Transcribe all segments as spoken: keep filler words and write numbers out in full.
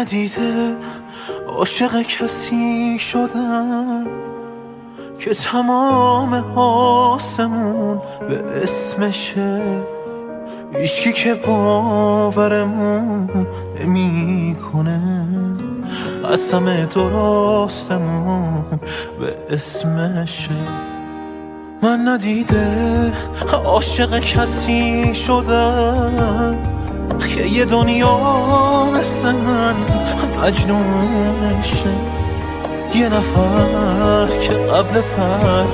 ندیده عاشق کسی شدم که تمام آسمون به اسمشه، هیچکی که باورمون نمی کنه قسم درستمون به اسمشه. من ندیده عاشق کسی شدم که یه دنیا مثل من مجنونشه، یه نفر که قبل پر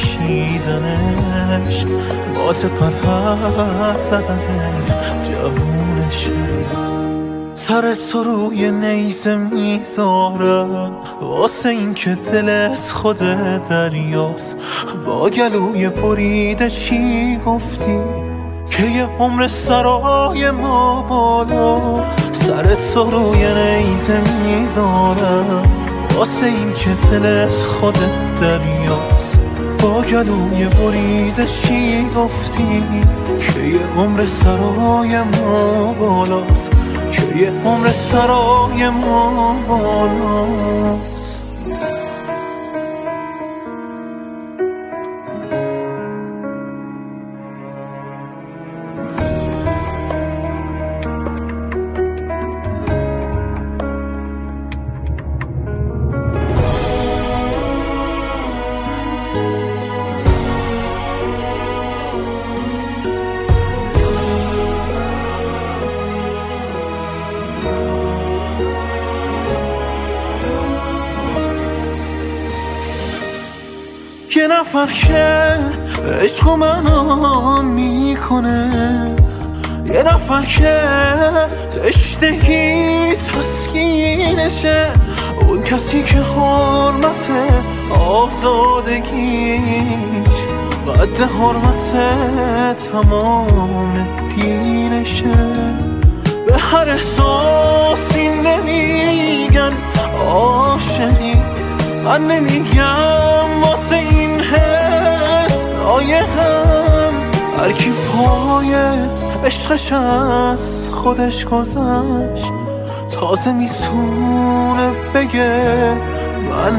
کشیدنش با تپر زدنش جوونشه. سرت تو روی نیزه میذارم واسه این که دلت خود دریاست، با گلوی بریده چی گفتی که یه عمر سرای ما بالاست. سرت تو روی نیزه میذارم واسه این که دلت خود دریاست، با گلوی بریده چی گفتی که یه عمر سرای ما بالاست، که یه عمر سرای ما بالاست. یه نفر که عشق منو میکنه، یه نفر که تشنگی تسکینشه، اون کسی که حرمت آزادگیش قد حرمت تمام دینشه. به هر احساسی نمیگن عاشقی، من نمیگم واسه این حس لایقم. هر کی پای عشقش از خودش گذشت تازه میتونه بگه من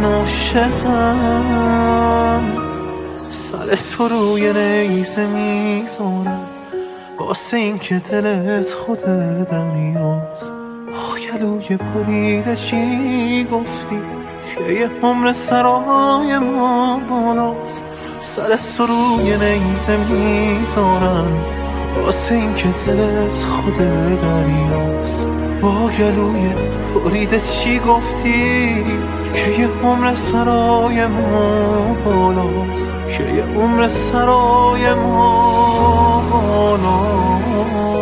عاشقم. سر تو روی نیزه میذارم واسه این که دلت خود دریاست، با گلوی بریده چی گفتی که یه عمر سرای ما بالاست. سر تو روی نیزه میذارم واسه این که دلت خود دریاست، با گلوی بریده چی گفتی که یه عمر سرای ما بالاست، که یه عمر سرای ما بالاست.